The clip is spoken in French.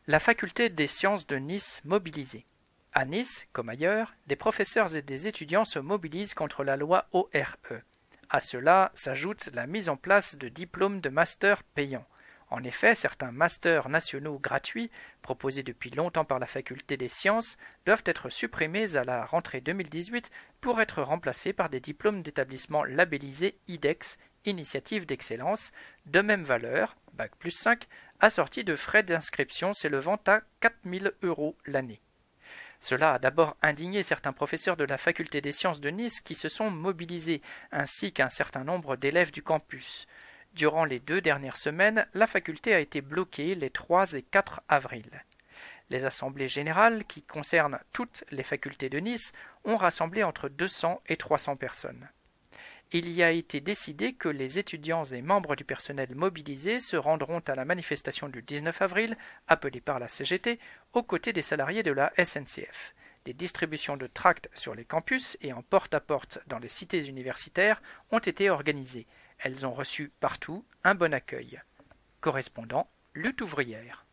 La faculté des sciences de Nice mobilisée. À Nice, comme ailleurs, des professeurs et des étudiants se mobilisent contre la loi ORE. À cela s'ajoute la mise en place de diplômes de master payants. En effet, certains masters nationaux gratuits, proposés depuis longtemps par la faculté des sciences, doivent être supprimés à la rentrée 2018 pour être remplacés par des diplômes d'établissements labellisés IDEX, Initiative d'excellence, de même valeur, Bac plus 5, assortis de frais d'inscription s'élevant à 4 000 € l'année. Cela a d'abord indigné certains professeurs de la faculté des sciences de Nice qui se sont mobilisés, ainsi qu'un certain nombre d'élèves du campus. Durant les 2 dernières semaines, la faculté a été bloquée les 3 et 4 avril. Les assemblées générales, qui concernent toutes les facultés de Nice, ont rassemblé entre 200 et 300 personnes. Il y a été décidé que les étudiants et membres du personnel mobilisés se rendront à la manifestation du 19 avril, appelée par la CGT, aux côtés des salariés de la SNCF. Des distributions de tracts sur les campus et en porte-à-porte dans les cités universitaires ont été organisées. Elles ont reçu partout un bon accueil. Correspondant, Lutte ouvrière.